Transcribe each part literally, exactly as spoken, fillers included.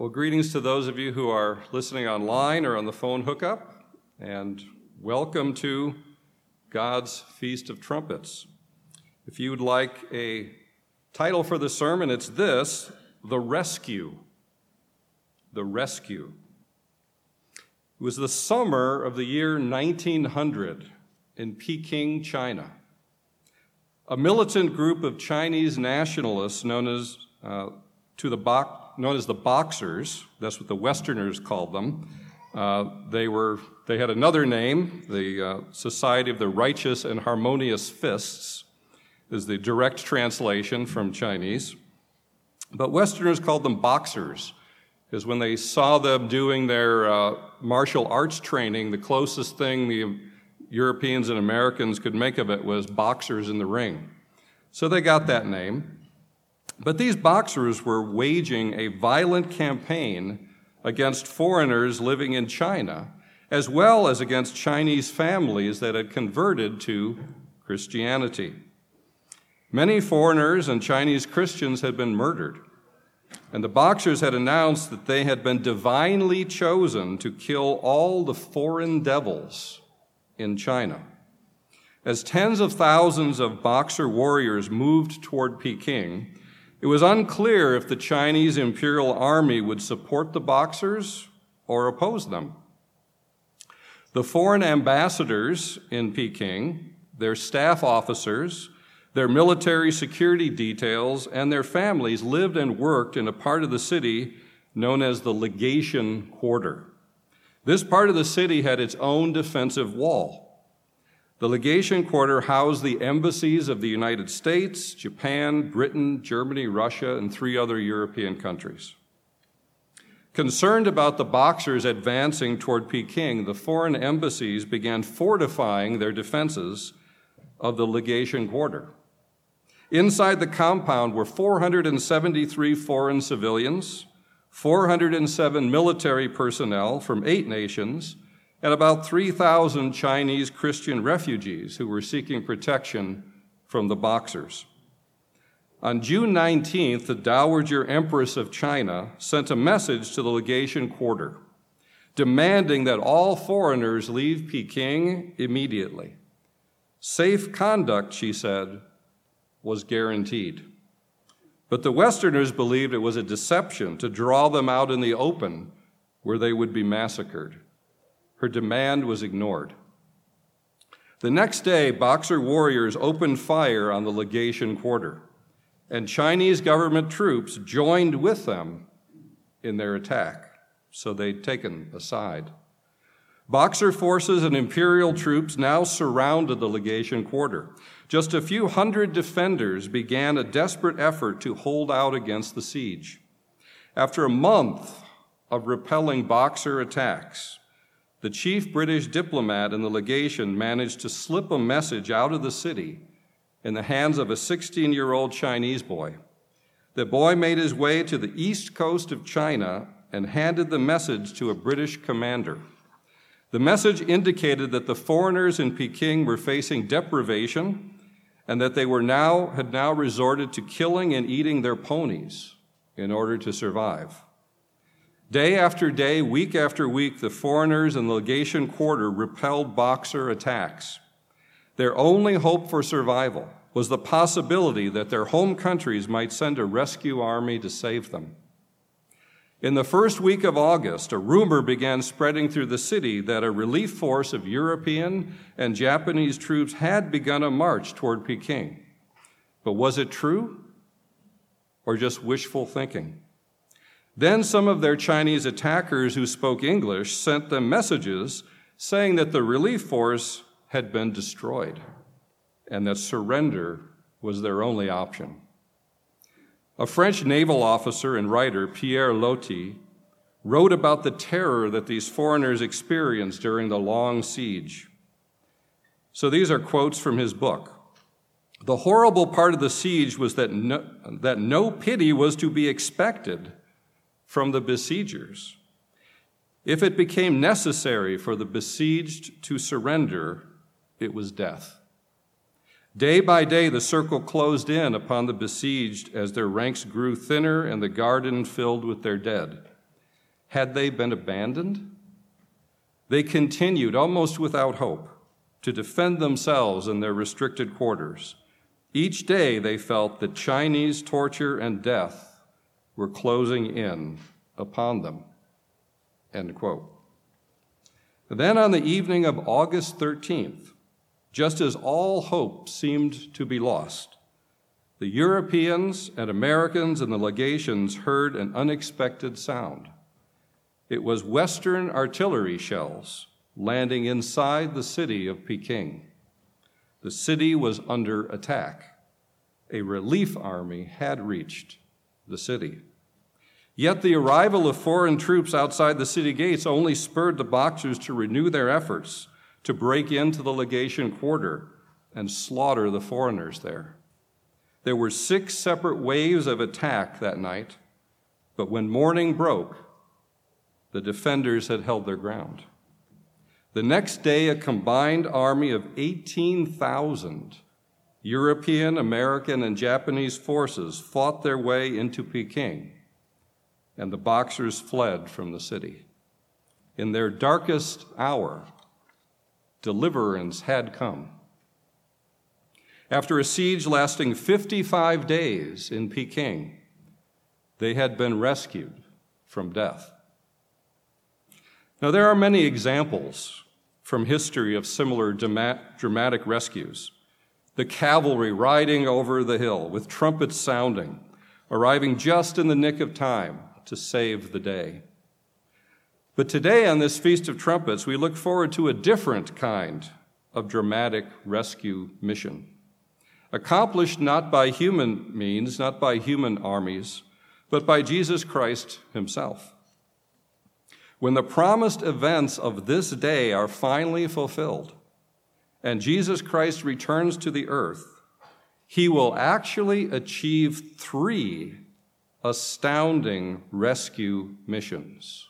Well, greetings to those of you who are listening online or on the phone hookup, and welcome to God's Feast of Trumpets. If you would like a title for the sermon, it's this: The Rescue. The Rescue. It was the summer of the year nineteen hundred in Peking, China. A militant group of Chinese nationalists known as uh, to the Bok known as the Boxers, that's what the Westerners called them. Uh, they were they had another name, the uh, Society of the Righteous and Harmonious Fists, is the direct translation from Chinese. But Westerners called them Boxers, because when they saw them doing their uh, martial arts training, the closest thing the Europeans and Americans could make of it was boxers in the ring. So they got that name. But these Boxers were waging a violent campaign against foreigners living in China, as well as against Chinese families that had converted to Christianity. Many foreigners and Chinese Christians had been murdered, and the Boxers had announced that they had been divinely chosen to kill all the foreign devils in China. As tens of thousands of Boxer warriors moved toward Peking, it was unclear if the Chinese Imperial Army would support the Boxers or oppose them. The foreign ambassadors in Peking, their staff officers, their military security details, and their families lived and worked in a part of the city known as the Legation Quarter. This part of the city had its own defensive wall. The Legation Quarter housed the embassies of the United States, Japan, Britain, Germany, Russia, and three other European countries. Concerned about the Boxers advancing toward Peking, the foreign embassies began fortifying their defenses of the Legation Quarter. Inside the compound were four hundred seventy-three foreign civilians, four hundred seven military personnel from eight nations, and about three thousand Chinese Christian refugees who were seeking protection from the Boxers. On June nineteenth, the Dowager Empress of China sent a message to the Legation Quarter, demanding that all foreigners leave Peking immediately. Safe conduct, she said, was guaranteed. But the Westerners believed it was a deception to draw them out in the open where they would be massacred. Her demand was ignored. The next day, Boxer warriors opened fire on the Legation Quarter, and Chinese government troops joined with them in their attack, so they'd taken a side. Boxer forces and imperial troops now surrounded the Legation Quarter. Just a few hundred defenders began a desperate effort to hold out against the siege. After a month of repelling Boxer attacks, the chief British diplomat in the legation managed to slip a message out of the city in the hands of a sixteen-year-old Chinese boy. The boy made his way to the east coast of China and handed the message to a British commander. The message indicated that the foreigners in Peking were facing deprivation and that they were now had now resorted to killing and eating their ponies in order to survive. Day after day, week after week, the foreigners in the Legation Quarter repelled Boxer attacks. Their only hope for survival was the possibility that their home countries might send a rescue army to save them. In the first week of August, a rumor began spreading through the city that a relief force of European and Japanese troops had begun a march toward Peking. But was it true or just wishful thinking? Then some of their Chinese attackers who spoke English sent them messages saying that the relief force had been destroyed and that surrender was their only option. A French naval officer and writer, Pierre Loti, wrote about the terror that these foreigners experienced during the long siege. So these are quotes from his book. The horrible part of the siege was that no, that no pity was to be expected from the besiegers. If it became necessary for the besieged to surrender, it was death. Day by day, the circle closed in upon the besieged as their ranks grew thinner and the garden filled with their dead. Had they been abandoned? They continued, almost without hope, to defend themselves in their restricted quarters. Each day they felt that Chinese torture and death were closing in upon them. End quote. Then on the evening of August thirteenth, just as all hope seemed to be lost, the Europeans and Americans in the legations heard an unexpected sound. It was Western artillery shells landing inside the city of Peking. The city was under attack. A relief army had reached the city. Yet the arrival of foreign troops outside the city gates only spurred the Boxers to renew their efforts to break into the legation quarter and slaughter the foreigners there. There were six separate waves of attack that night, but when morning broke, the defenders had held their ground. The next day, a combined army of eighteen thousand European, American, and Japanese forces fought their way into Peking, and the Boxers fled from the city. In their darkest hour, deliverance had come. After a siege lasting fifty-five days in Peking, they had been rescued from death. Now, there are many examples from history of similar dramatic rescues. The cavalry riding over the hill with trumpets sounding, arriving just in the nick of time to save the day. But today, on this Feast of Trumpets, we look forward to a different kind of dramatic rescue mission, accomplished not by human means, not by human armies, but by Jesus Christ himself. When the promised events of this day are finally fulfilled and Jesus Christ returns to the earth, he will actually achieve three astounding rescue missions.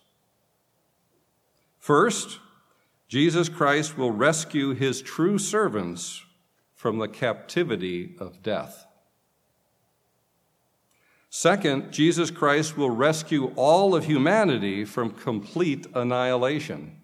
First, Jesus Christ will rescue his true servants from the captivity of death. Second, Jesus Christ will rescue all of humanity from complete annihilation.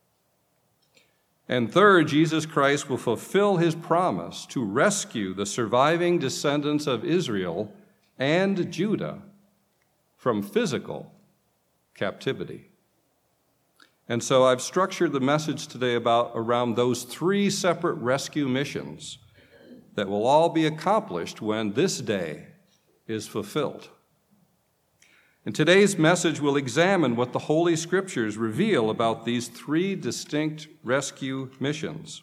And third, Jesus Christ will fulfill his promise to rescue the surviving descendants of Israel and Judah from physical captivity. And so I've structured the message today about around those three separate rescue missions that will all be accomplished when this day is fulfilled. And today's message will examine what the Holy Scriptures reveal about these three distinct rescue missions.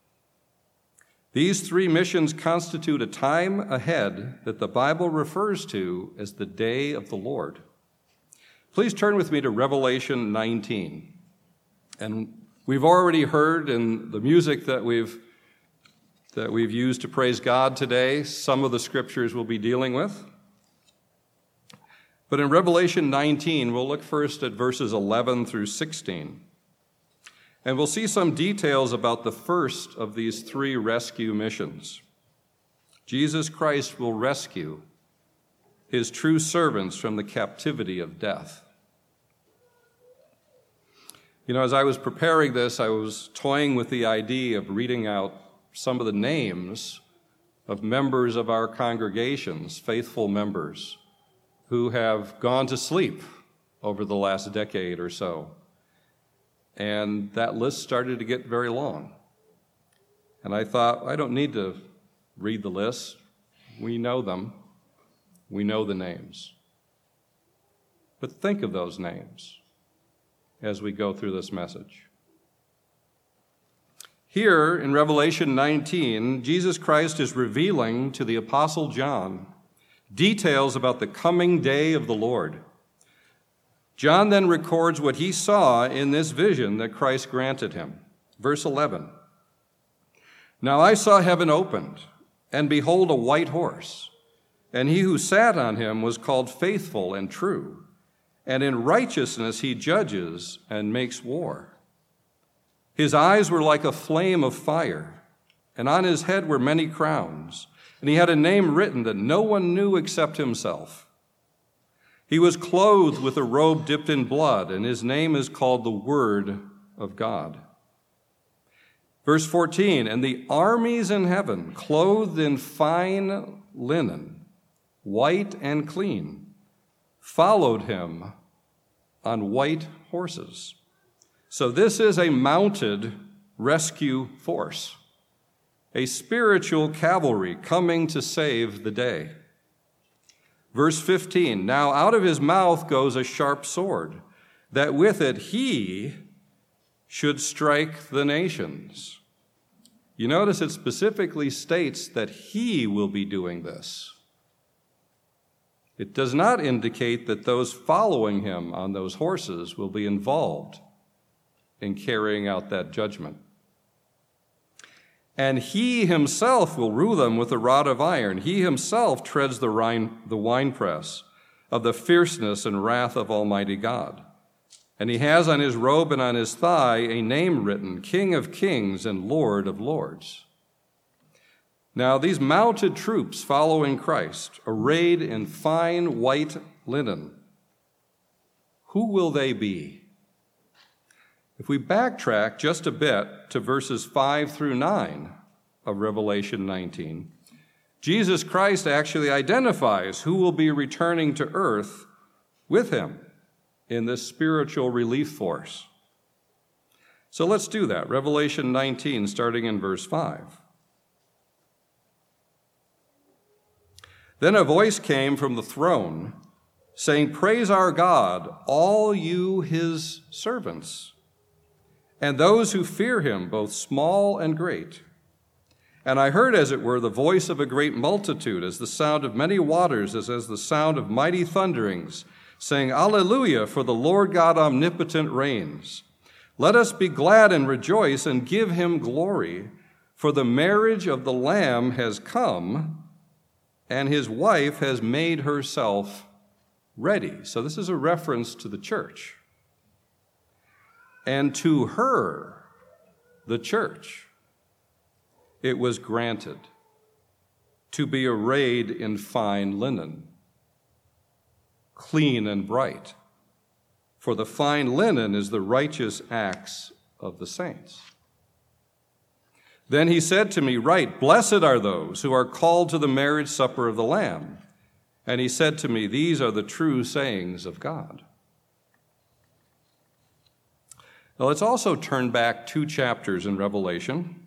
These three missions constitute a time ahead that the Bible refers to as the day of the Lord. Please turn with me to Revelation nineteen. And we've already heard in the music that we've that we've used to praise God today, some of the scriptures we'll be dealing with. But in Revelation nineteen, we'll look first at verses eleven through sixteen. And we'll see some details about the first of these three rescue missions. Jesus Christ will rescue his true servants from the captivity of death. You know, as I was preparing this, I was toying with the idea of reading out some of the names of members of our congregations, faithful members, who have gone to sleep over the last decade or so. And that list started to get very long. And I thought, I don't need to read the list. We know them. We know the names. But think of those names as we go through this message. Here in Revelation nineteen, Jesus Christ is revealing to the Apostle John details about the coming day of the Lord. John then records what he saw in this vision that Christ granted him. Verse eleven. Now I saw heaven opened, and behold, a white horse, and he who sat on him was called Faithful and True, and in righteousness he judges and makes war. His eyes were like a flame of fire, and on his head were many crowns, and he had a name written that no one knew except himself. He was clothed with a robe dipped in blood, and his name is called the Word of God. Verse fourteen, and the armies in heaven, clothed in fine linen, white and clean, followed him on white horses. So this is a mounted rescue force, a spiritual cavalry coming to save the day. Verse fifteen, now out of his mouth goes a sharp sword, that with it he should strike the nations. You notice it specifically states that he will be doing this. It does not indicate that those following him on those horses will be involved in carrying out that judgment. And he himself will rule them with a rod of iron. He himself treads the winepress of the fierceness and wrath of Almighty God. And he has on his robe and on his thigh a name written, King of Kings and Lord of Lords. Now these mounted troops following Christ, arrayed in fine white linen, who will they be? If we backtrack just a bit to verses five through nine of Revelation nineteen, Jesus Christ actually identifies who will be returning to earth with him in this spiritual relief force. So let's do that. Revelation nineteen, starting in verse five. Then a voice came from the throne, saying, Praise our God, all you his servants, and those who fear him, both small and great. And I heard, as it were, the voice of a great multitude, as the sound of many waters, as as the sound of mighty thunderings, saying, Alleluia, for the Lord God omnipotent reigns. Let us be glad and rejoice and give him glory, for the marriage of the Lamb has come, and his wife has made herself ready. So this is a reference to the church. And to her, the church, it was granted to be arrayed in fine linen, clean and bright. For the fine linen is the righteous acts of the saints. Then he said to me, Write, blessed are those who are called to the marriage supper of the Lamb. And he said to me, These are the true sayings of God. Now let's also turn back two chapters in Revelation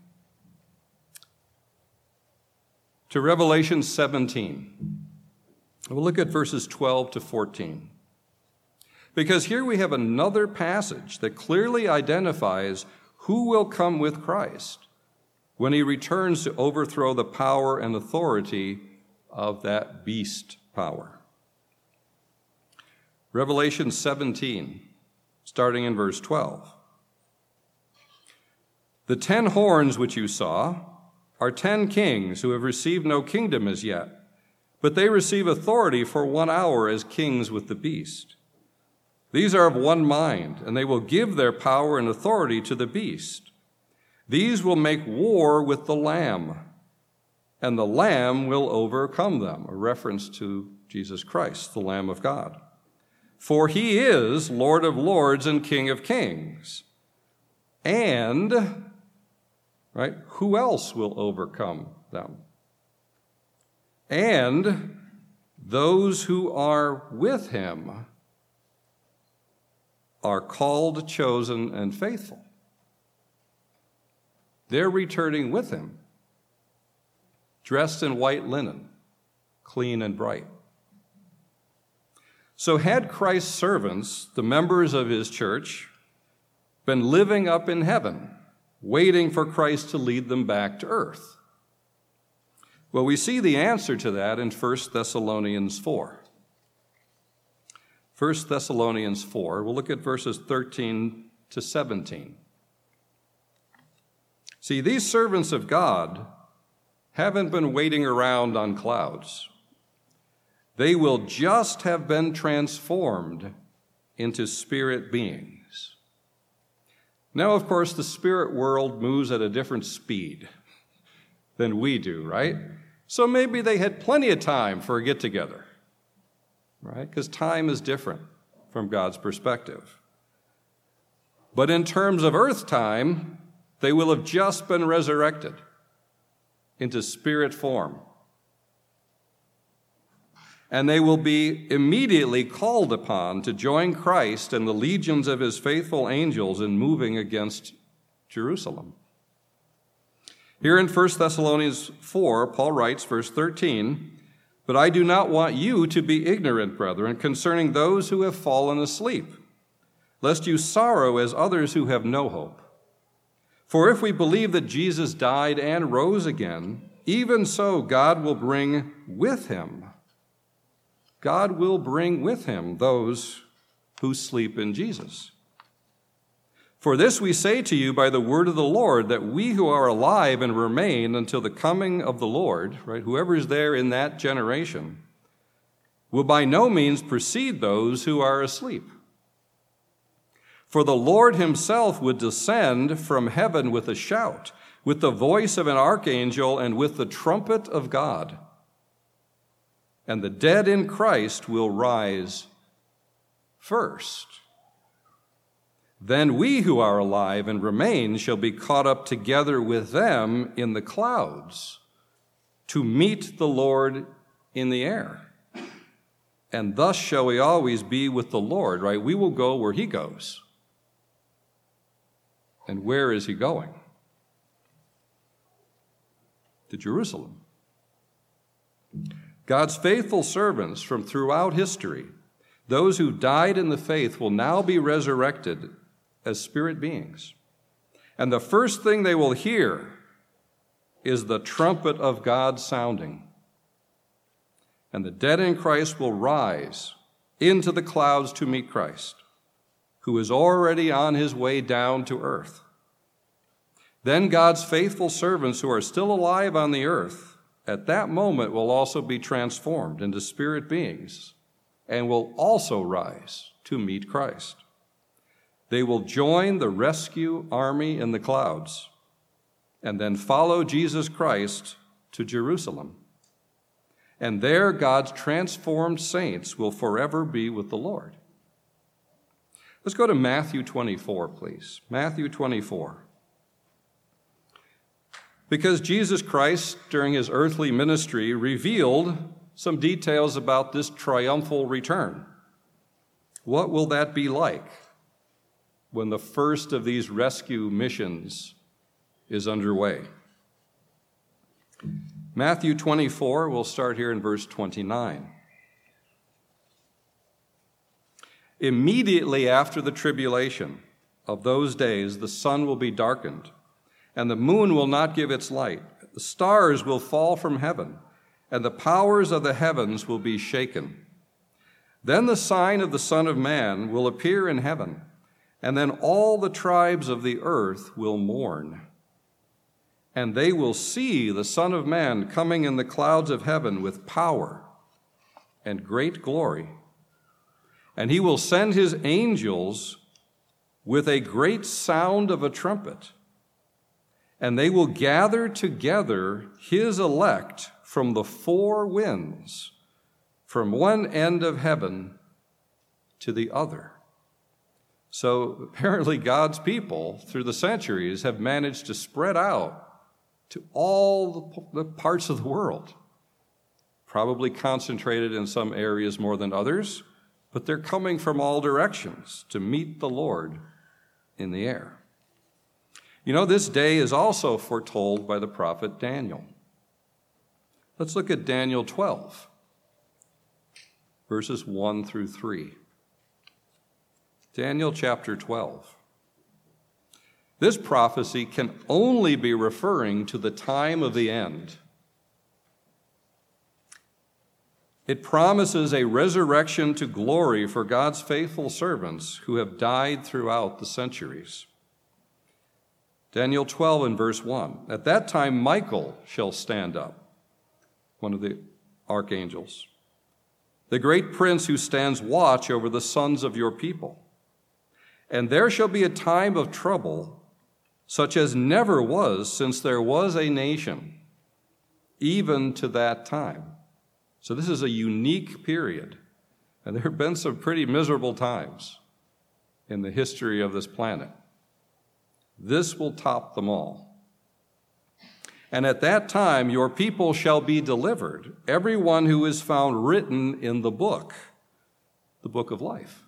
to Revelation seventeen. We'll look at verses twelve to fourteen. Because here we have another passage that clearly identifies who will come with Christ when he returns to overthrow the power and authority of that beast power. Revelation seventeen, starting in verse twelve. The ten horns which you saw are ten kings who have received no kingdom as yet, but they receive authority for one hour as kings with the beast. These are of one mind, and they will give their power and authority to the beast. These will make war with the Lamb, and the Lamb will overcome them, a reference to Jesus Christ, the Lamb of God. For he is Lord of lords and King of kings. And, right, who else will overcome them? And those who are with him are called, chosen, and faithful. They're returning with him, dressed in white linen, clean and bright. So had Christ's servants, the members of his church, been living up in heaven, waiting for Christ to lead them back to earth? Well, we see the answer to that in First Thessalonians four. First Thessalonians four, we'll look at verses thirteen to seventeen. See, these servants of God haven't been waiting around on clouds. They will just have been transformed into spirit beings. Now, of course, the spirit world moves at a different speed than we do, right? So maybe they had plenty of time for a get-together. right? Because time is different from God's perspective. But in terms of earth time, they will have just been resurrected into spirit form. And they will be immediately called upon to join Christ and the legions of his faithful angels in moving against Jerusalem. Here in First Thessalonians four, Paul writes, verse thirteen, "But I do not want you to be ignorant, brethren, concerning those who have fallen asleep, lest you sorrow as others who have no hope. For if we believe that Jesus died and rose again, even so God will bring with him, God will bring with him those who sleep in Jesus. For this we say to you by the word of the Lord, that we who are alive and remain until the coming of the Lord," right, whoever is there in that generation, "will by no means precede those who are asleep. For the Lord himself would descend from heaven with a shout, with the voice of an archangel, and with the trumpet of God. And the dead in Christ will rise first. Then we who are alive and remain shall be caught up together with them in the clouds to meet the Lord in the air. And thus shall we always be with the Lord," right? We will go where he goes. And where is he going? To Jerusalem. God's faithful servants from throughout history, those who died in the faith, will now be resurrected as spirit beings. And the first thing they will hear is the trumpet of God sounding. And the dead in Christ will rise into the clouds to meet Christ, who is already on his way down to earth. Then God's faithful servants who are still alive on the earth at that moment will also be transformed into spirit beings and will also rise to meet Christ. They will join the rescue army in the clouds and then follow Jesus Christ to Jerusalem. And there God's transformed saints will forever be with the Lord. Let's go to Matthew twenty-four, please. Matthew twenty-four. Because Jesus Christ, during his earthly ministry, revealed some details about this triumphal return. What will that be like when the first of these rescue missions is underway? Matthew twenty-four, we'll start here in verse twenty-nine. "Immediately after the tribulation of those days, the sun will be darkened, and the moon will not give its light. The stars will fall from heaven, and the powers of the heavens will be shaken. Then the sign of the Son of Man will appear in heaven, and then all the tribes of the earth will mourn. And they will see the Son of Man coming in the clouds of heaven with power and great glory. And he will send his angels with a great sound of a trumpet, and they will gather together his elect from the four winds, from one end of heaven to the other." So apparently God's people through the centuries have managed to spread out to all the parts of the world, probably concentrated in some areas more than others, but they're coming from all directions to meet the Lord in the air. You know, this day is also foretold by the prophet Daniel. Let's look at Daniel twelve, verses one through three. Daniel chapter twelve. This prophecy can only be referring to the time of the end. It promises a resurrection to glory for God's faithful servants who have died throughout the centuries. Daniel twelve and verse one. "At that time Michael shall stand up," one of the archangels, "the great prince who stands watch over the sons of your people. And there shall be a time of trouble, such as never was since there was a nation, even to that time." So this is a unique period And there have been some pretty miserable times in the history of this planet. This will top them all. And at that time, your people shall be delivered, every one who is found written in the book, the book of life.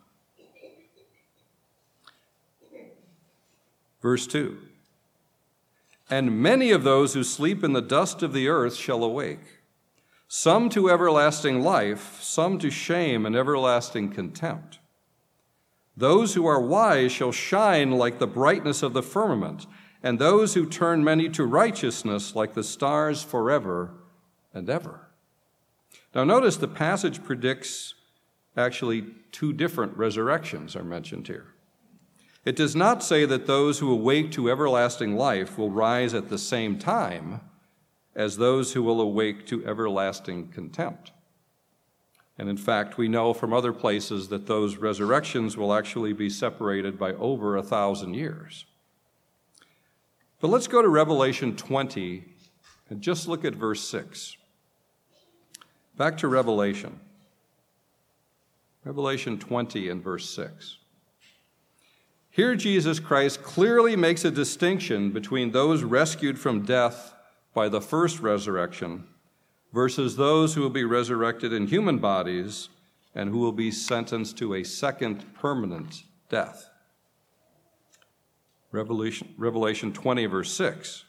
Verse two. And many of those who sleep in the dust of the earth shall awake, some to everlasting life, some to shame and everlasting contempt. Those who are wise shall shine like the brightness of the firmament, and those who turn many to righteousness like the stars forever and ever. Now notice the passage predicts actually two different resurrections are mentioned here. It does not say that those who awake to everlasting life will rise at the same time as those who will awake to everlasting contempt. And in fact, we know from other places that those resurrections will actually be separated by over a thousand years. But let's go to Revelation twenty and just look at verse six. Back to Revelation. Revelation twenty and verse six. Here Jesus Christ clearly makes a distinction between those rescued from death by the first resurrection versus those who will be resurrected in human bodies and who will be sentenced to a second permanent death. Revelation, Revelation twenty, verse six.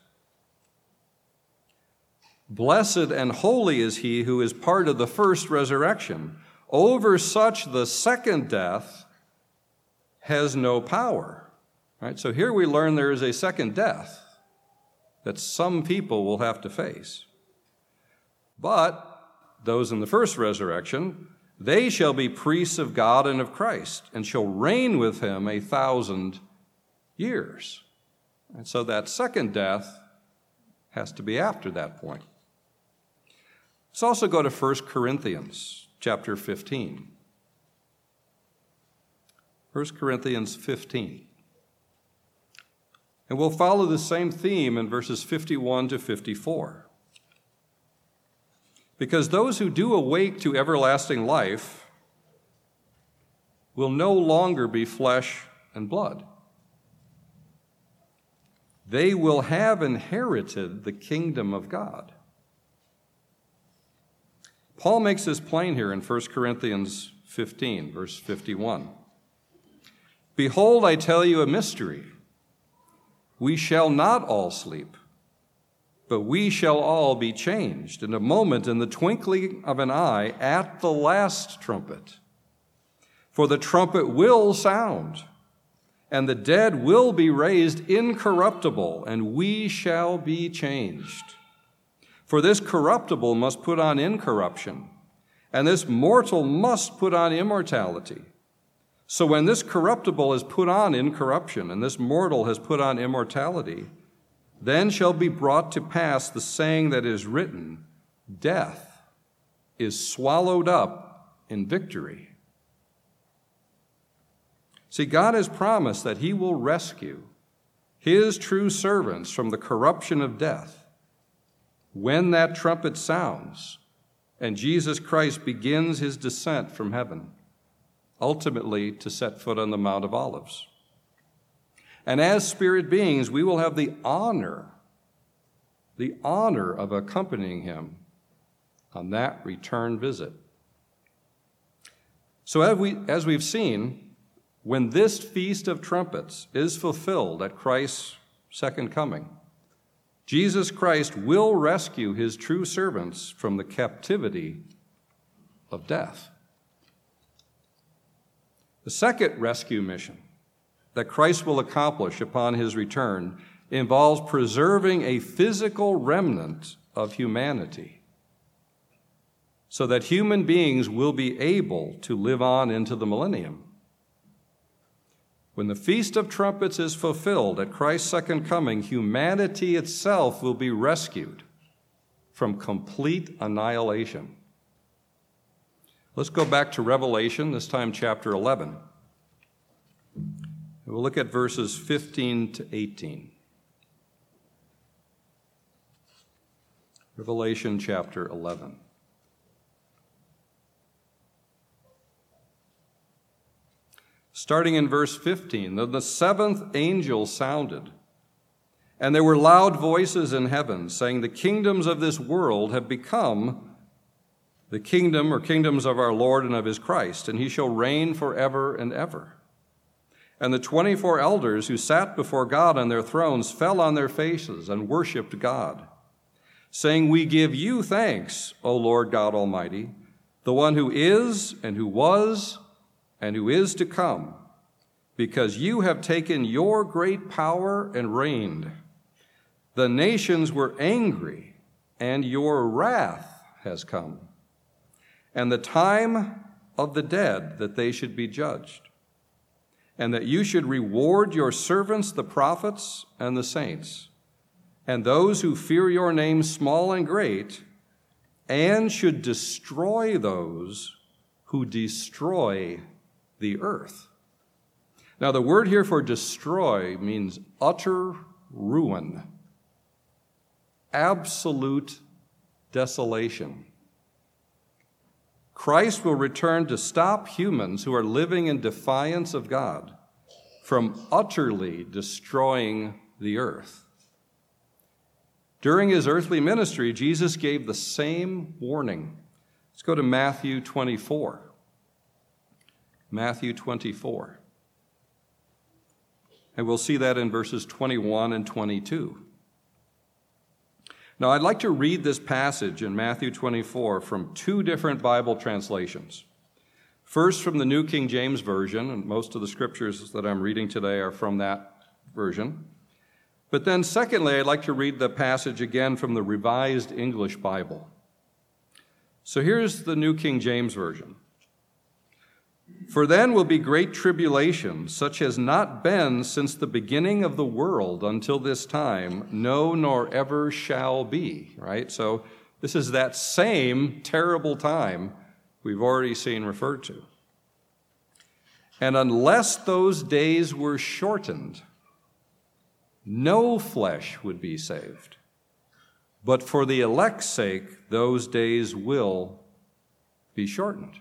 Blessed and holy is he who is part of the first resurrection. Over such the second death has no power. Right? So here we learn there is a second death that some people will have to face. But those in the first resurrection, they shall be priests of God and of Christ, and shall reign with him a thousand years. And so that second death has to be after that point. Let's also go to First Corinthians chapter fifteen. First Corinthians fifteen. And we'll follow the same theme in verses fifty-one to fifty-four. Because those who do awake to everlasting life will no longer be flesh and blood. They will have inherited the kingdom of God. Paul makes this plain here in First Corinthians fifteen, verse fifty-one. Behold, I tell you a mystery. We shall not all sleep, but we shall all be changed in a moment, in the twinkling of an eye, at the last trumpet. For the trumpet will sound, and the dead will be raised incorruptible, and we shall be changed. For this corruptible must put on incorruption, and this mortal must put on immortality. So when this corruptible is put on incorruption, and this mortal has put on immortality, then shall be brought to pass the saying that is written, death is swallowed up in victory. See, God has promised that he will rescue his true servants from the corruption of death when that trumpet sounds and Jesus Christ begins his descent from heaven, ultimately to set foot on the Mount of Olives. And as spirit beings, we will have the honor, the honor of accompanying him on that return visit. So as, we, as we've seen, when this Feast of Trumpets is fulfilled at Christ's second coming, Jesus Christ will rescue his true servants from the captivity of death. The second rescue mission that Christ will accomplish upon his return involves preserving a physical remnant of humanity so that human beings will be able to live on into the millennium. When the Feast of Trumpets is fulfilled at Christ's second coming, humanity itself will be rescued from complete annihilation. Let's go back to Revelation, this time chapter eleven. We'll look at verses fifteen to eighteen. Revelation chapter eleven. Starting in verse fifteen, then the seventh angel sounded, and there were loud voices in heaven saying, the kingdoms of this world have become the kingdom or kingdoms of our Lord and of his Christ, and he shall reign forever and ever. And the twenty-four elders who sat before God on their thrones fell on their faces and worshiped God, saying, we give you thanks, O Lord God Almighty, the one who is and who was and who is to come, because you have taken your great power and reigned. The nations were angry, and your wrath has come, and the time of the dead that they should be judged, and that you should reward your servants, the prophets and the saints, and those who fear your name, small and great, and should destroy those who destroy the earth. Now, the word here for destroy means utter ruin, absolute desolation. Christ will return to stop humans who are living in defiance of God from utterly destroying the earth. During his earthly ministry, Jesus gave the same warning. Let's go to Matthew twenty-four. Matthew twenty-four. And we'll see that in verses twenty-one and twenty-two. Now, I'd like to read this passage in Matthew twenty-four from two different Bible translations. First, from the New King James Version, and most of the scriptures that I'm reading today are from that version. But then, secondly, I'd like to read the passage again from the Revised English Bible. So here's the New King James Version. For then will be great tribulation, such as not been since the beginning of the world until this time, no, nor ever shall be, right? So this is that same terrible time we've already seen referred to. And unless those days were shortened, no flesh would be saved. But for the elect's sake, those days will be shortened.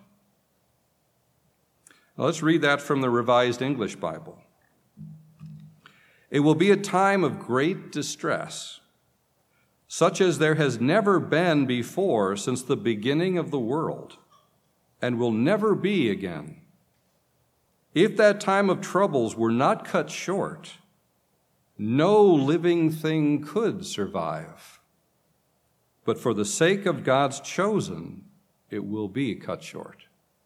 Now, let's read that from the Revised English Bible. It will be a time of great distress, such as there has never been before since the beginning of the world, and will never be again. If that time of troubles were not cut short, no living thing could survive. But for the sake of God's chosen, it will be cut short.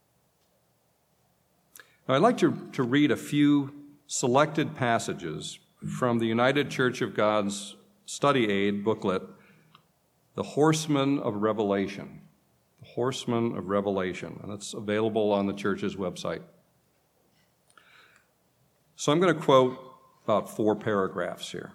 Now, I'd like to, to read a few selected passages from the United Church of God's study aid booklet, The Horsemen of Revelation. The Horsemen of Revelation, and it's available on the church's website. So I'm going to quote about four paragraphs here.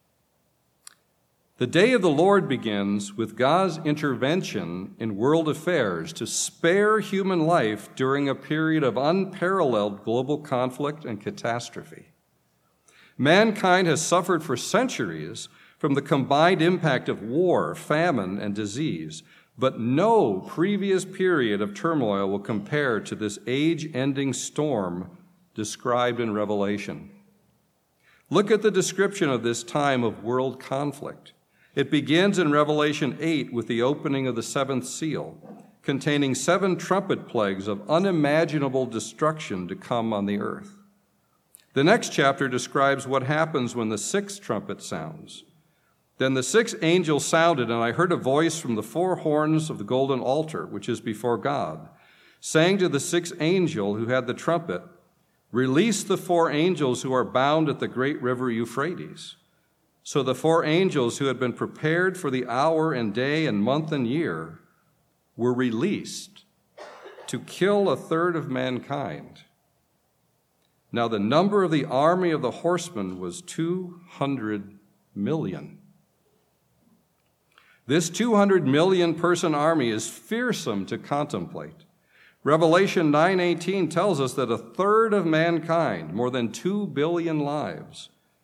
The day of the Lord begins with God's intervention in world affairs to spare human life during a period of unparalleled global conflict and catastrophe. Mankind has suffered for centuries from the combined impact of war, famine, and disease, but no previous period of turmoil will compare to this age-ending storm described in Revelation. Look at the description of this time of world conflict. It begins in Revelation eight with the opening of the seventh seal, containing seven trumpet plagues of unimaginable destruction to come on the earth. The next chapter describes what happens when the sixth trumpet sounds. Then the sixth angel sounded, and I heard a voice from the four horns of the golden altar, which is before God, saying to the sixth angel who had the trumpet, "Release the four angels who are bound at the great river Euphrates." So the four angels who had been prepared for the hour and day and month and year were released to kill a third of mankind. Now the number of the army of the horsemen was two hundred million. This two hundred million person army is fearsome to contemplate. Revelation nine eighteen tells us that a third of mankind, more than two billion lives,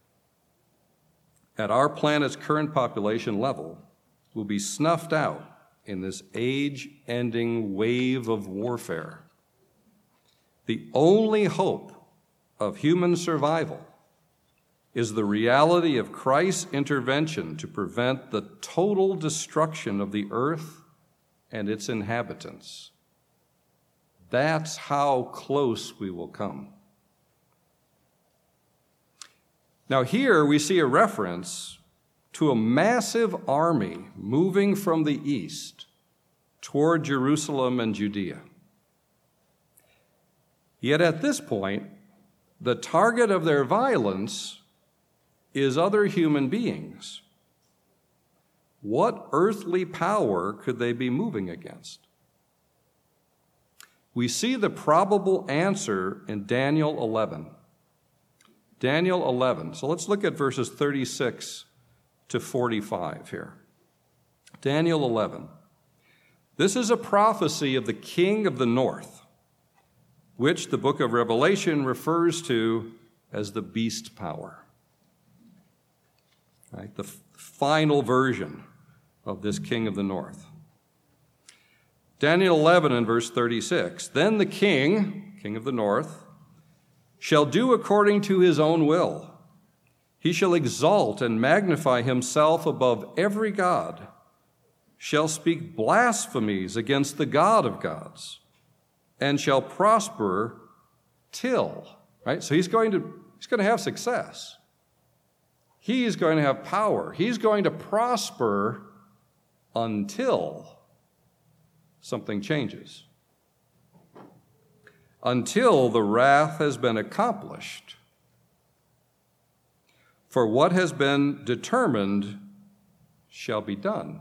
at our planet's current population level, will be snuffed out in this age-ending wave of warfare. The only hope of human survival is the reality of Christ's intervention to prevent the total destruction of the earth and its inhabitants. That's how close we will come. Now here we see a reference to a massive army moving from the east toward Jerusalem and Judea. Yet at this point, the target of their violence is other human beings. What earthly power could they be moving against? We see the probable answer in Daniel eleven. Daniel eleven. So let's look at verses thirty-six to forty-five here. Daniel eleven. This is a prophecy of the king of the north, which the book of Revelation refers to as the beast power. Right? The f- final version of this king of the north. Daniel eleven and verse thirty-six. Then the king, king of the north, shall do according to his own will. He shall exalt and magnify himself above every god, shall speak blasphemies against the God of gods, and shall prosper till, right? So he's going to, he's going to have success. He's going to have power. He's going to prosper until something changes. Until the wrath has been accomplished. For what has been determined shall be done.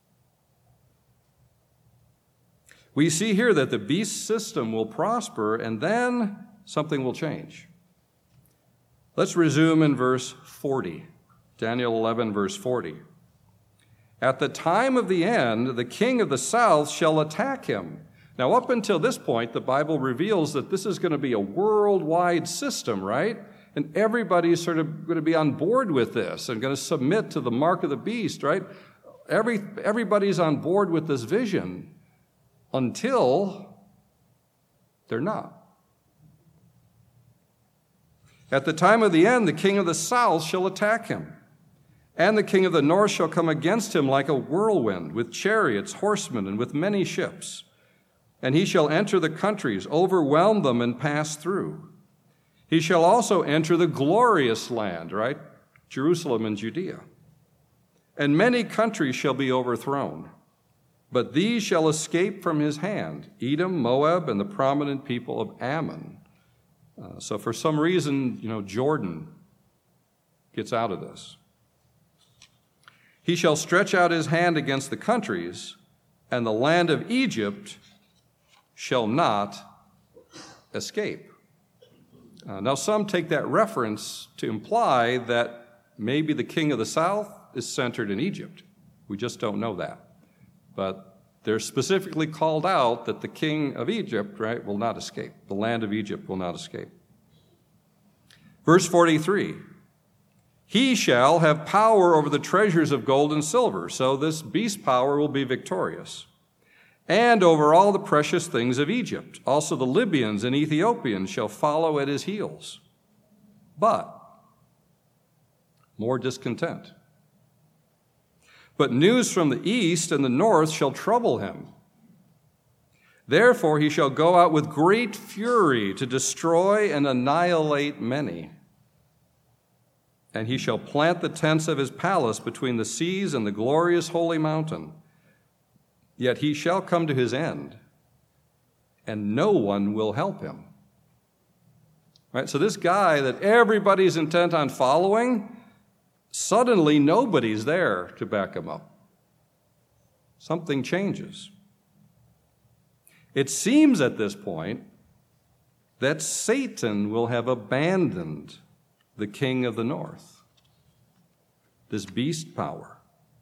We see here that the beast system will prosper, and then something will change. Let's resume in verse forty. Daniel eleven, verse forty. At the time of the end, the king of the south shall attack him. Now, up until this point, the Bible reveals that this is going to be a worldwide system, right? And everybody's sort of going to be on board with this and going to submit to the mark of the beast, right? Every, everybody's on board with this vision until they're not. At the time of the end, the king of the south shall attack him, and the king of the north shall come against him like a whirlwind, with chariots, horsemen, and with many ships. And he shall enter the countries, overwhelm them, and pass through. He shall also enter the glorious land, right? Jerusalem and Judea. And many countries shall be overthrown. But these shall escape from his hand, Edom, Moab, and the prominent people of Ammon. Uh, so for some reason, you know, Jordan gets out of this. He shall stretch out his hand against the countries, and the land of Egypt shall not escape. Uh, now, some take that reference to imply that maybe the king of the south is centered in Egypt. We just don't know that. But they're specifically called out that the king of Egypt, right, will not escape. The land of Egypt will not escape. Verse forty-three, he shall have power over the treasures of gold and silver. So this beast power will be victorious. And over all the precious things of Egypt. Also the Libyans and Ethiopians shall follow at his heels. But more discontent. But news from the east and the north shall trouble him. Therefore he shall go out with great fury to destroy and annihilate many. And he shall plant the tents of his palace between the seas and the glorious holy mountain. Yet he shall come to his end, and no one will help him. Right? So this guy that everybody's intent on following, suddenly nobody's there to back him up. Something changes. It seems at this point that Satan will have abandoned the king of the north, this beast power.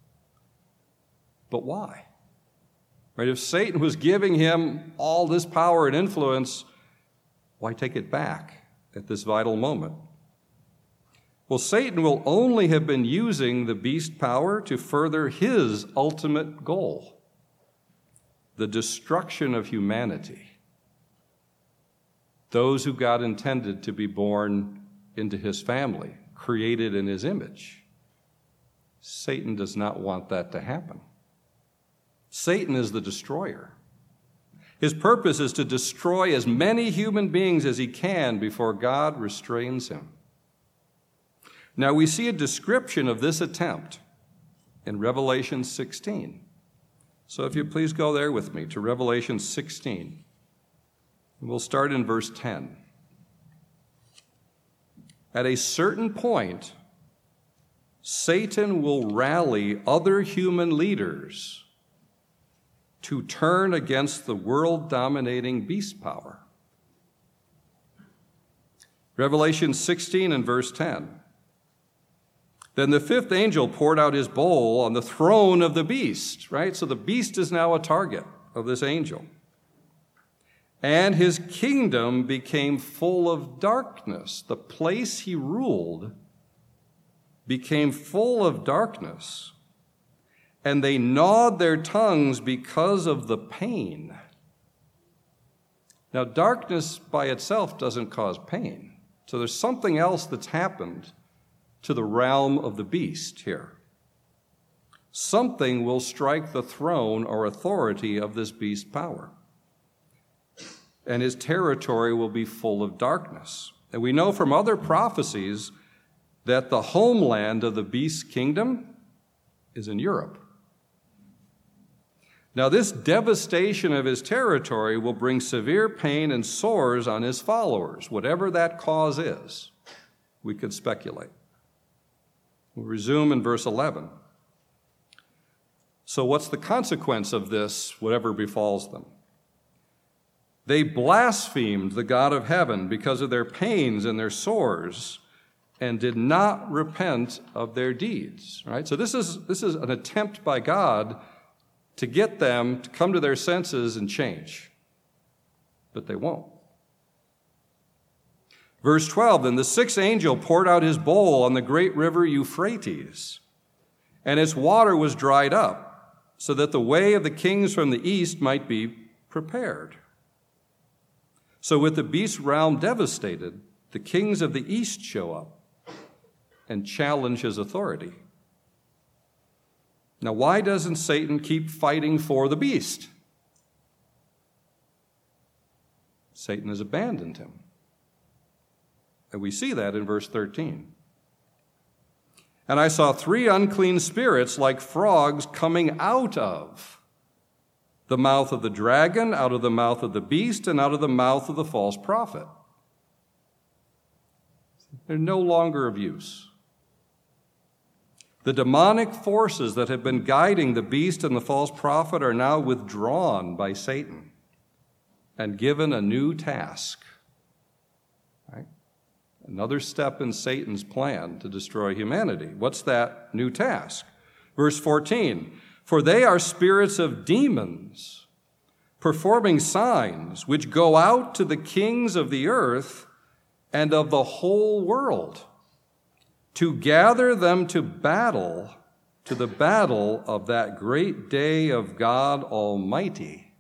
But why? Right? If Satan was giving him all this power and influence, why take it back at this vital moment? Well, Satan will only have been using the beast power to further his ultimate goal, the destruction of humanity. those who God intended to be born into his family, created in his image. Satan does not want that to happen. Satan is the destroyer. His purpose is to destroy as many human beings as he can before God restrains him. Now we see a description of this attempt in Revelation sixteen. So if you please go there with me to Revelation sixteen. We'll start in verse ten. At a certain point, Satan will rally other human leaders to turn against the world-dominating beast power. Revelation sixteen and verse ten. Then the fifth angel poured out his bowl on the throne of the beast, right? So the beast is now a target of this angel. And his kingdom became full of darkness. The place he ruled became full of darkness. And they gnawed their tongues because of the pain. Now, darkness by itself doesn't cause pain. So there's something else that's happened to the realm of the beast here. Something will strike the throne or authority of this beast power. And his territory will be full of darkness. And we know from other prophecies that the homeland of the beast's kingdom is in Europe. Now, this devastation of his territory will bring severe pain and sores on his followers, whatever that cause is. We could speculate. We'll resume in verse eleven. So what's the consequence of this, whatever befalls them? They blasphemed the God of heaven because of their pains and their sores, and did not repent of their deeds. Right? So this is, this is an attempt by God to get them to come to their senses and change. But they won't. Verse twelve, then the sixth angel poured out his bowl on the great river Euphrates, and its water was dried up, so that the way of the kings from the east might be prepared. So with the beast realm devastated, the kings of the east show up and challenge his authority. Now, why doesn't Satan keep fighting for the beast? Satan has abandoned him. And we see that in verse thirteen. And I saw three unclean spirits like frogs coming out of the mouth of the dragon, out of the mouth of the beast, and out of the mouth of the false prophet. They're no longer of use. The demonic forces that have been guiding the beast and the false prophet are now withdrawn by Satan and given a new task. Right? Another step in Satan's plan to destroy humanity. What's that new task? Verse fourteen, for they are spirits of demons, performing signs which go out to the kings of the earth and of the whole world, to gather them to battle, to the battle of that great day of God Almighty.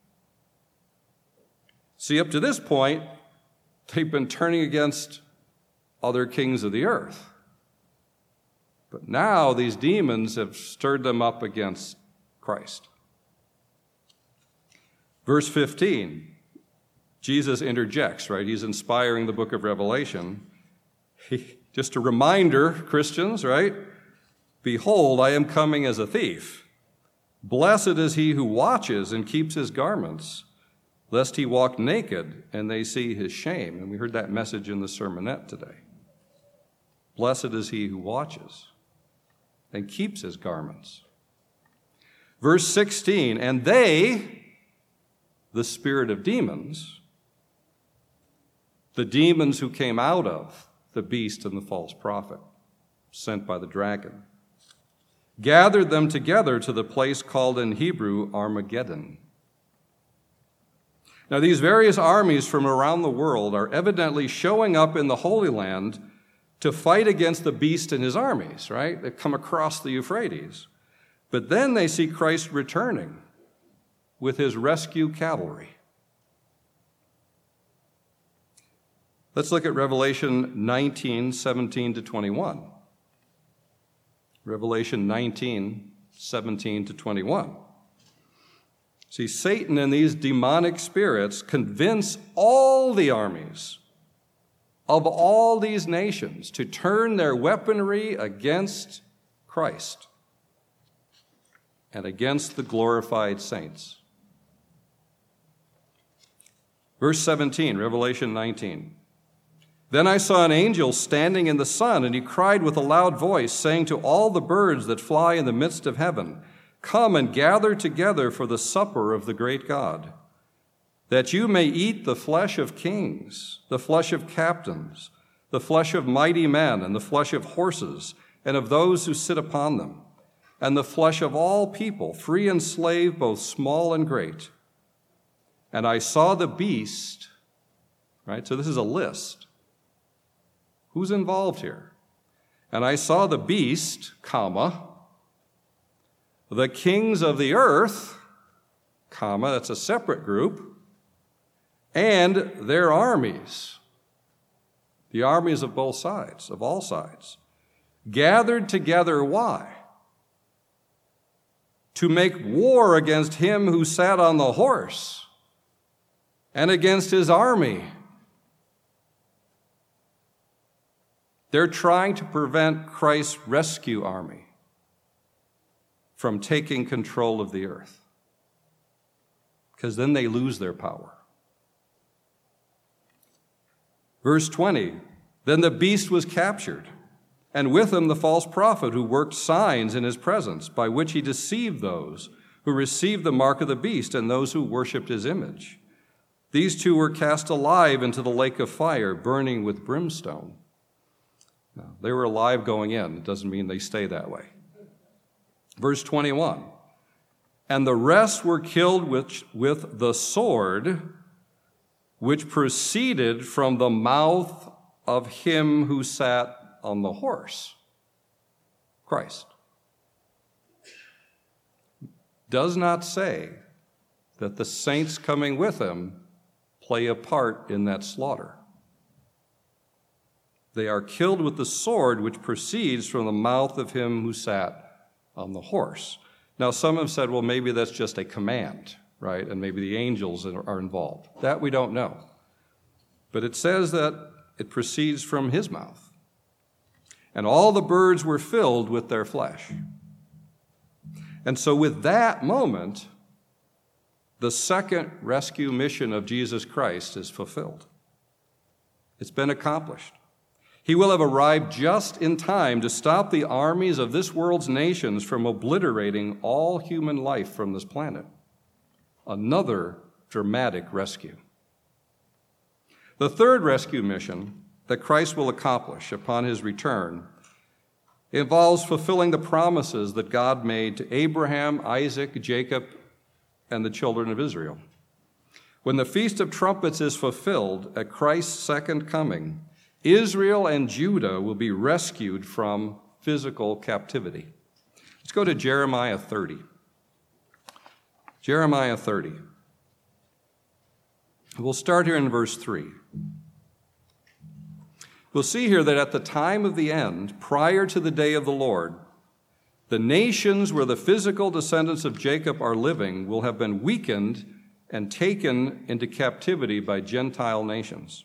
See, up to this point, they've been turning against other kings of the earth. But now these demons have stirred them up against Christ. Verse fifteen, Jesus interjects, right? He's inspiring the book of Revelation. He, just a reminder, Christians, right? Behold, I am coming as a thief. Blessed is he who watches and keeps his garments, lest he walk naked and they see his shame. And we heard that message in the sermonette today. Blessed is he who watches and keeps his garments. Verse sixteen, and they, the spirit of demons, the demons who came out of the beast and the false prophet, sent by the dragon, gathered them together to the place called in Hebrew Armageddon. Now, these various armies from around the world are evidently showing up in the Holy Land to fight against the beast and his armies, right? They come across the Euphrates. But then they see Christ returning with his rescue cavalry. Let's look at Revelation nineteen, seventeen to twenty-one. Revelation nineteen, seventeen to twenty-one. See, Satan and these demonic spirits convince all the armies of all these nations to turn their weaponry against Christ and against the glorified saints. Verse seventeen, Revelation nineteen. Then I saw an angel standing in the sun, and he cried with a loud voice, saying to all the birds that fly in the midst of heaven, "Come and gather together for the supper of the great God, that you may eat the flesh of kings, the flesh of captains, the flesh of mighty men, and the flesh of horses, and of those who sit upon them, and the flesh of all people, free and slave, both small and great. And I saw the beast," right? So this is a list. Who's involved here? "And I saw the beast, comma, the kings of the earth, comma, that's a separate group, and their armies," the armies of both sides, of all sides, "gathered together," why? "To make war against him who sat on the horse and against his army." They're trying to prevent Christ's rescue army from taking control of the earth, because then they lose their power. Verse twenty, "Then the beast was captured, and with him the false prophet who worked signs in his presence, by which he deceived those who received the mark of the beast and those who worshipped his image. These two were cast alive into the lake of fire, burning with brimstone." Now, they were alive going in. It doesn't mean they stay that way. Verse twenty-one, "And the rest were killed with, with the sword which proceeded from the mouth of him who sat on the horse," Christ. Does not say that the saints coming with him play a part in that slaughter. They are killed with the sword which proceeds from the mouth of him who sat on the horse. Now, some have said, well, maybe that's just a command, right? And maybe the angels are involved. That we don't know. But it says that it proceeds from his mouth. "And all the birds were filled with their flesh." And so with that moment, the second rescue mission of Jesus Christ is fulfilled. It's been accomplished. He will have arrived just in time to stop the armies of this world's nations from obliterating all human life from this planet. Another dramatic rescue. The third rescue mission that Christ will accomplish upon his return involves fulfilling the promises that God made to Abraham, Isaac, Jacob, and the children of Israel. When the Feast of Trumpets is fulfilled at Christ's second coming, Israel and Judah will be rescued from physical captivity. Let's go to Jeremiah thirty. Jeremiah thirty. We'll start here in verse three. We'll see here that at the time of the end, prior to the day of the Lord, the nations where the physical descendants of Jacob are living will have been weakened and taken into captivity by Gentile nations.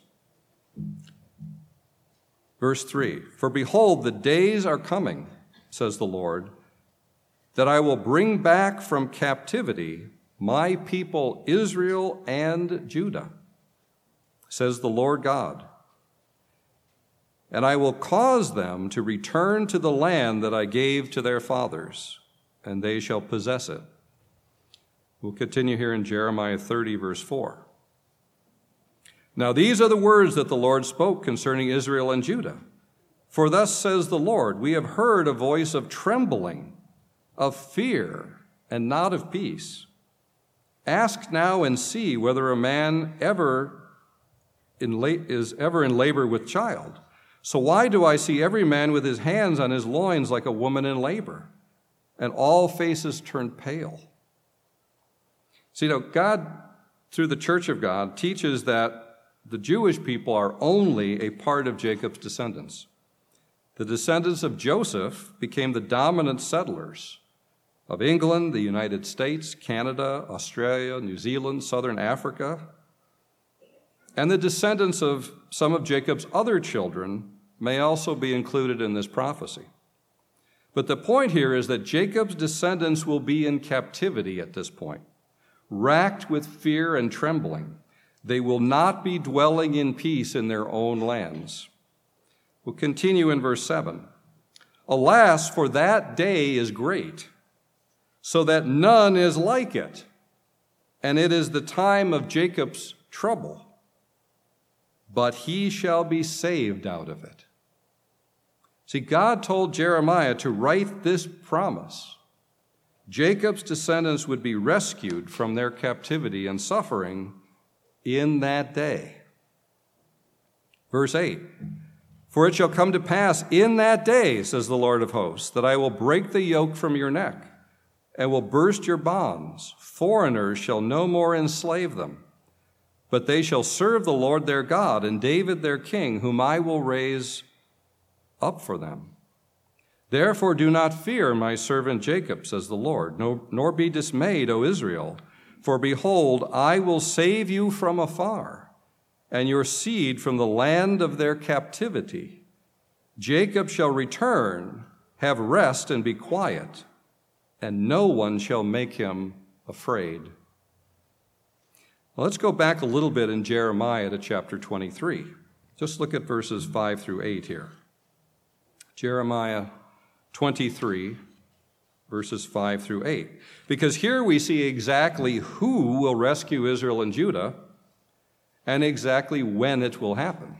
Verse three, "For behold, the days are coming, says the Lord, that I will bring back from captivity my people Israel and Judah, says the Lord God. And I will cause them to return to the land that I gave to their fathers, and they shall possess it." We'll continue here in Jeremiah thirty, verse four. "Now these are the words that the Lord spoke concerning Israel and Judah. For thus says the Lord, we have heard a voice of trembling, of fear, and not of peace. Ask now and see whether a man ever in la- is ever in labor with child. So why do I see every man with his hands on his loins like a woman in labor, and all faces turn pale?" See, you know, God, through the Church of God, teaches that the Jewish people are only a part of Jacob's descendants. The descendants of Joseph became the dominant settlers of England, the United States, Canada, Australia, New Zealand, Southern Africa. And the descendants of some of Jacob's other children may also be included in this prophecy. But the point here is that Jacob's descendants will be in captivity at this point, racked with fear and trembling. They will not be dwelling in peace in their own lands. We'll continue in verse seven. Alas, for that day is great, so that none is like it, and it is the time of Jacob's trouble, but he shall be saved out of it. See, God told Jeremiah to write this promise. Jacob's descendants would be rescued from their captivity and suffering in that day. Verse eight, for it shall come to pass in that day, says the Lord of hosts, that I will break the yoke from your neck and will burst your bonds. Foreigners shall no more enslave them, but they shall serve the Lord their God and David their king, whom I will raise up for them. Therefore do not fear my servant Jacob, says the Lord, nor be dismayed, O Israel. For behold, I will save you from afar, and your seed from the land of their captivity. Jacob shall return, have rest, and be quiet, and no one shall make him afraid. Well, let's go back a little bit in Jeremiah to chapter twenty-three. Just look at verses five through eight here. Jeremiah twenty-three, verses five through eight. Because here we see exactly who will rescue Israel and Judah and exactly when it will happen.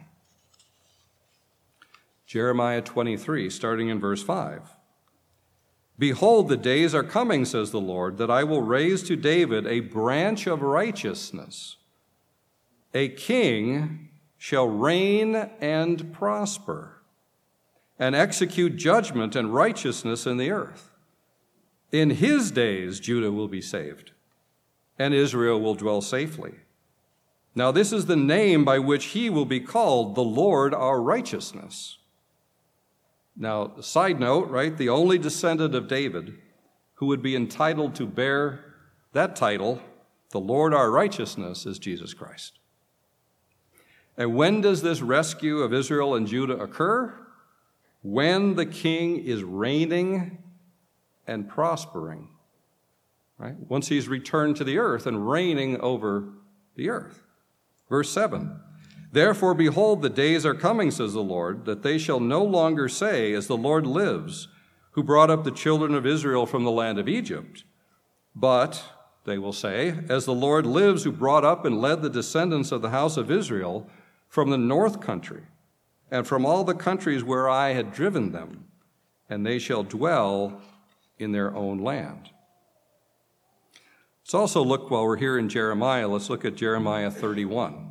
Jeremiah twenty-three, starting in verse five. Behold, the days are coming, says the Lord, that I will raise to David a branch of righteousness. A king shall reign and prosper, and execute judgment and righteousness in the earth. In his days Judah will be saved, and Israel will dwell safely. Now this is the name by which he will be called, the Lord our righteousness. Now, side note, right, the only descendant of David who would be entitled to bear that title, the Lord our righteousness, is Jesus Christ. And when does this rescue of Israel and Judah occur? When the king is reigning and prospering, right? Once he's returned to the earth and reigning over the earth. Verse seven, therefore, behold, the days are coming, says the Lord, that they shall no longer say, as the Lord lives, who brought up the children of Israel from the land of Egypt. But, they will say, as the Lord lives, who brought up and led the descendants of the house of Israel from the north country, and from all the countries where I had driven them, and they shall dwell in their own land. Let's also look, while we're here in Jeremiah, let's look at Jeremiah thirty-one.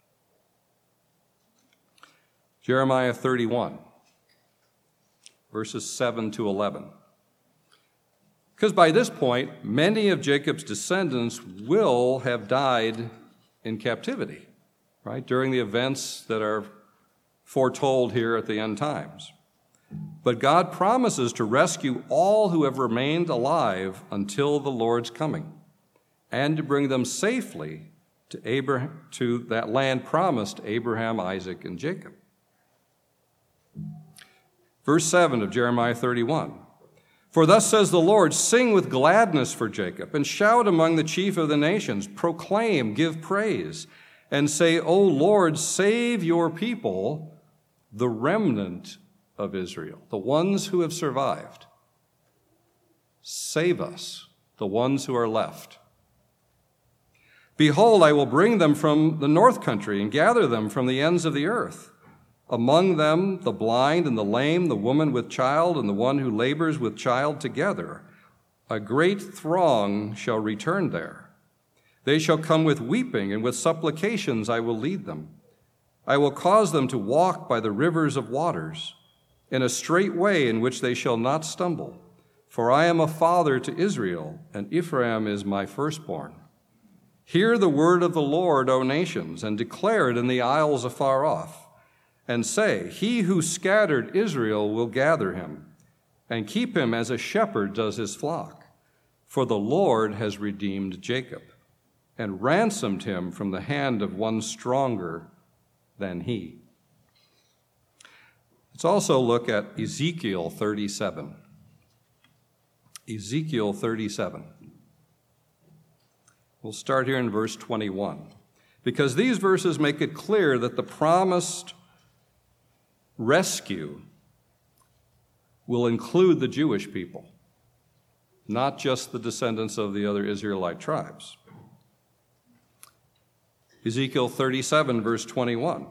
Jeremiah thirty-one, verses seven to eleven. Because by this point, many of Jacob's descendants will have died in captivity, right, during the events that are foretold here at the end times. But God promises to rescue all who have remained alive until the Lord's coming, and to bring them safely to Abraham, to that land promised to Abraham, Isaac, and Jacob. Verse seven of Jeremiah thirty-one. For thus says the Lord, sing with gladness for Jacob, and shout among the chief of the nations, proclaim, give praise, and say, O Lord, save your people, the remnant of Israel, the ones who have survived. Save us, the ones who are left. Behold, I will bring them from the north country and gather them from the ends of the earth. Among them, the blind and the lame, the woman with child, and the one who labors with child together. A great throng shall return there. They shall come with weeping, and with supplications I will lead them. I will cause them to walk by the rivers of waters, in a straight way in which they shall not stumble. For I am a father to Israel, and Ephraim is my firstborn. Hear the word of the Lord, O nations, and declare it in the isles afar off, and say, He who scattered Israel will gather him, and keep him as a shepherd does his flock. For the Lord has redeemed Jacob, and ransomed him from the hand of one stronger than he. Let's also look at Ezekiel thirty-seven. Ezekiel thirty-seven. We'll start here in verse twenty-one, because these verses make it clear that the promised rescue will include the Jewish people, not just the descendants of the other Israelite tribes. Ezekiel thirty-seven, verse twenty-one.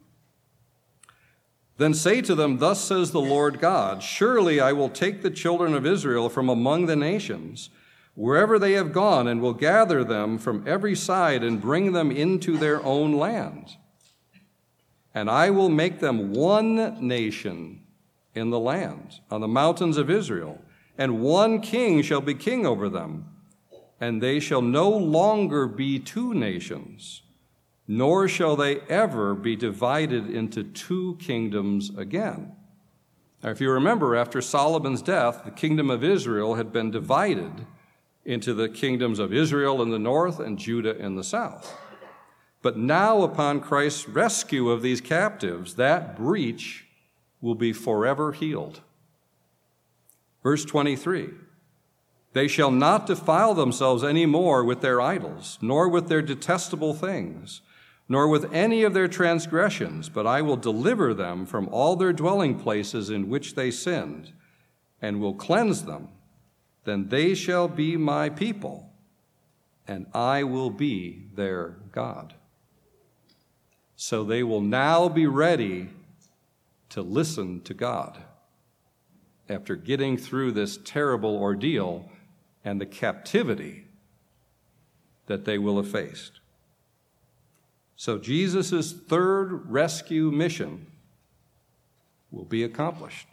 Then say to them, Thus says the Lord God, Surely I will take the children of Israel from among the nations, wherever they have gone, and will gather them from every side and bring them into their own land. And I will make them one nation in the land, on the mountains of Israel, and one king shall be king over them, and they shall no longer be two nations, nor shall they ever be divided into two kingdoms again. Now, if you remember, after Solomon's death, the kingdom of Israel had been divided into the kingdoms of Israel in the north and Judah in the south. But now, upon Christ's rescue of these captives, that breach will be forever healed. Verse twenty-three, They shall not defile themselves any more with their idols, nor with their detestable things, nor with any of their transgressions, but I will deliver them from all their dwelling places in which they sinned, and will cleanse them. Then they shall be my people, and I will be their God. So they will now be ready to listen to God after getting through this terrible ordeal and the captivity that they will have faced. So Jesus' third rescue mission will be accomplished.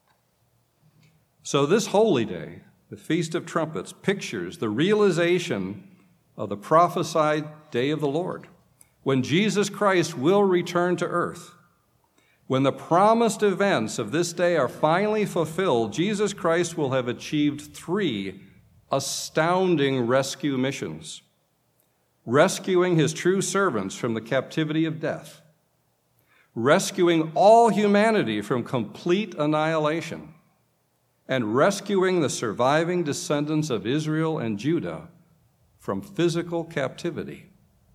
So this holy day, the Feast of Trumpets, pictures the realization of the prophesied day of the Lord, when Jesus Christ will return to earth. When the promised events of this day are finally fulfilled, Jesus Christ will have achieved three astounding rescue missions: rescuing his true servants from the captivity of death, rescuing all humanity from complete annihilation, and rescuing the surviving descendants of Israel and Judah from physical captivity.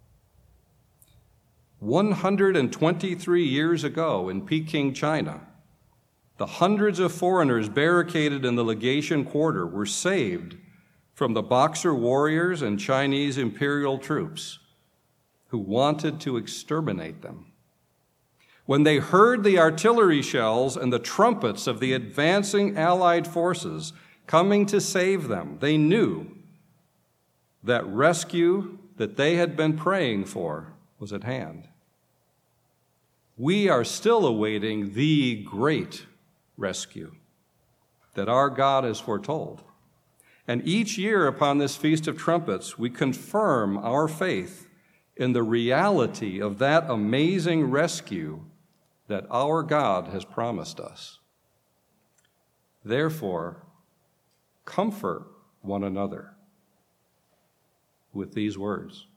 one hundred twenty-three years ago in Peking, China, the hundreds of foreigners barricaded in the legation quarter were saved from the Boxer warriors and Chinese imperial troops who wanted to exterminate them. When they heard the artillery shells and the trumpets of the advancing Allied forces coming to save them, they knew that rescue that they had been praying for was at hand. We are still awaiting the great rescue that our God has foretold. And each year upon this Feast of Trumpets, we confirm our faith in the reality of that amazing rescue that our God has promised us. Therefore, comfort one another with these words.